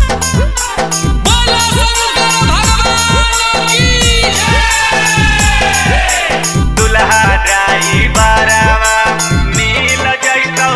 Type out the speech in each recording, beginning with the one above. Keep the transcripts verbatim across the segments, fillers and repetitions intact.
बोलो शंकर भगवान की जय। दुल्हा ड्राइवरवा मिल जइतौ।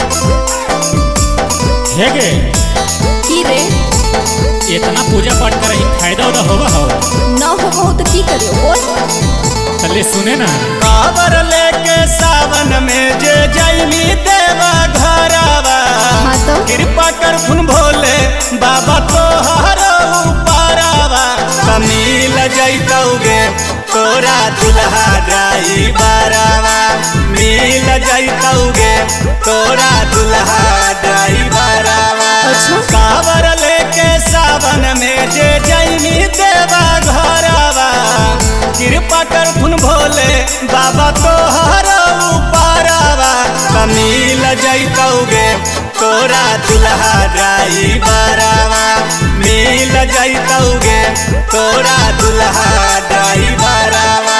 हेगे की रे इतना पूजा पाठ करे फायदा उदा होगा हो न हो तो की करियो बोल। चले सुने ना। कावर लेके सावन में जे जैमी देवा घरवा हाँ तो कृपा कर फुन भोले बाबा तोहर ऊपरवा मिल जइतौगे तोरा दुल्हा ड्राइवरवा मिल जइतौगे तोरा दुल्हा ड्राइवरवा। अच्छा। कावर लेके सावन में जे जैमी देवा घरवा कृपा कर फुन भोले बाबा तोहर ऊपरवा मिल जइतौगे तोरा दुल्हा ड्राइवरवा मिल जइतौगे तोरा दुल्हा ड्राइवरवा।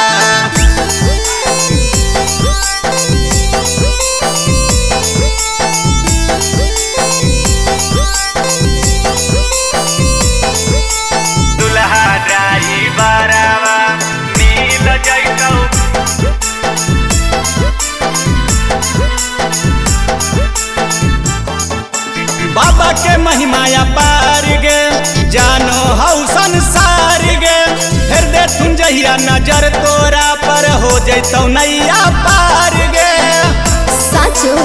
दुल्हा ड्राइवरवा मिल जइतौ। बाबा के महिमाया पार गे जानो हौ संसार गे फिर दे तुम जहिया नजर तोरा पर हो जइतौ नैया पार गे। साचो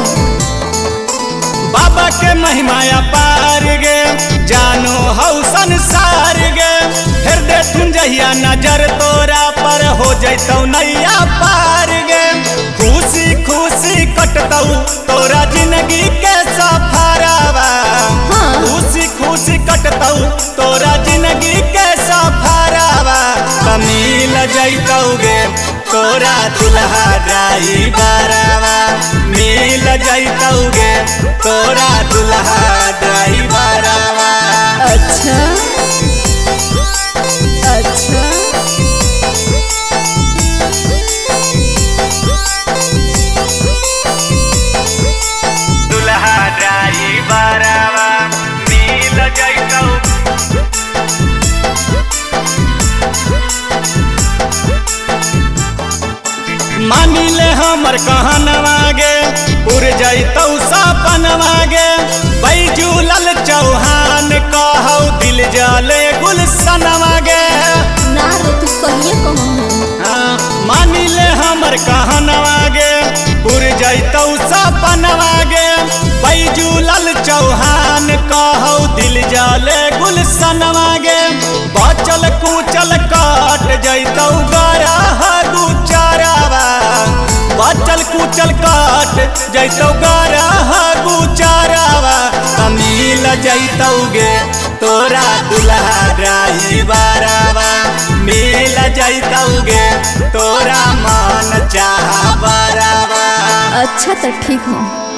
बाबा के महिमाया पार गे जानो हौ संसार गे फिर दे तुम जहिया नजर तोरा पर हो जइतौ नैया पार गे। खुशी खुशी कटतौ तोरा जिंदगी के सफरवा हाँ। खुशी खुशी कटतौ तोरा जिंदगी के सफरवा मिल जइतौगे तोरा दुल्हा ड्राइवरवा मिल जइतौगे तोरा दुल्हा ड्राइवरवा। अच्छा अच्छा दुल्हा ड्राइवरवा मिल जइतौ। मानी ले हमर कहनवा गे पुर जइतौ सपनवा गे बैजू लाल चौहान कहौ दिल जले गुलशनवा गे। ना रे तू सही कहूँ हाँ, मानी ले हमर कहनवा गे पुर जइतौ सपनवा गे बैजू लाल चौहान कहौ दिल जले गुलशनवा गे। बचल कुचल कट जइतौ गरह गुचरवा बचल कुचल कट जइतौ गरह गुचरवा मिल जइतौगे तोरा दुल्हा ड्राइवरवा मिल जइतौगे तोरा मन चाहवरवा। अच्छा तो ठीक हो।